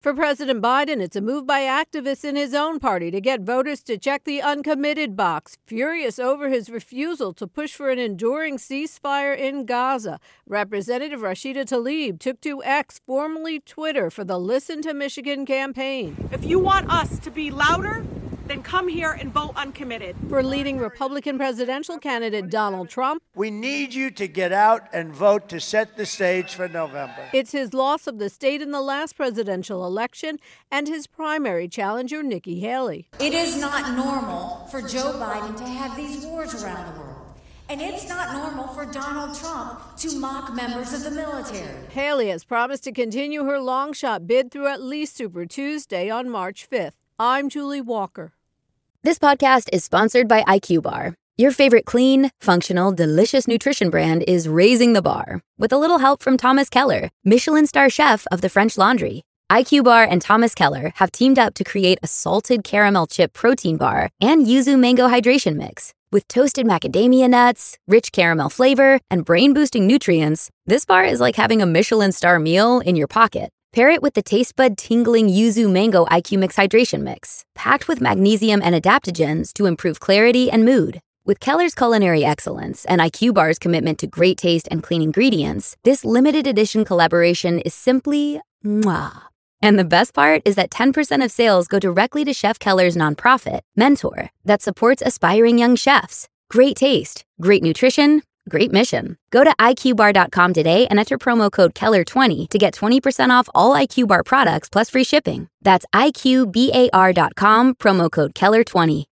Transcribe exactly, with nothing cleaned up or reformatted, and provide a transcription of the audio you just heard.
For President Biden, it's a move by activists in his own party to get voters to check the uncommitted box, furious over his refusal to push for an enduring ceasefire in Gaza. Representative Rashida Tlaib took to X, formerly Twitter, for the Listen to Michigan campaign. If you want us to be louder, then come here and vote uncommitted. For leading Republican presidential candidate Donald Trump, we need you to get out and vote to set the stage for November. It's his loss of the state in the last presidential election and his primary challenger, Nikki Haley. It is not normal for Joe Biden to have these wars around the world. And it's not normal for Donald Trump to mock members of the military. Haley has promised to continue her long shot bid through at least Super Tuesday on March fifth. I'm Julie Walker. This podcast is sponsored by I Q Bar. Your favorite clean, functional, delicious nutrition brand is raising the bar with a little help from Thomas Keller, Michelin star chef of the French Laundry. I Q Bar and Thomas Keller have teamed up to create a salted caramel chip protein bar and yuzu mango hydration mix. With toasted macadamia nuts, rich caramel flavor, and brain-boosting nutrients, this bar is like having a Michelin star meal in your pocket. Pair it with the taste bud tingling yuzu mango I Q Mix hydration mix, packed with magnesium and adaptogens to improve clarity and mood. With Keller's culinary excellence and I Q Bar's commitment to great taste and clean ingredients, this limited edition collaboration is simply mwah. And the best part is that ten percent of sales go directly to Chef Keller's nonprofit, Mentor, that supports aspiring young chefs. Great taste, great nutrition, great mission. Go to I Q bar dot com today and enter promo code Keller twenty to get twenty percent off all I Q Bar products plus free shipping. That's I Q bar dot com, promo code Keller twenty.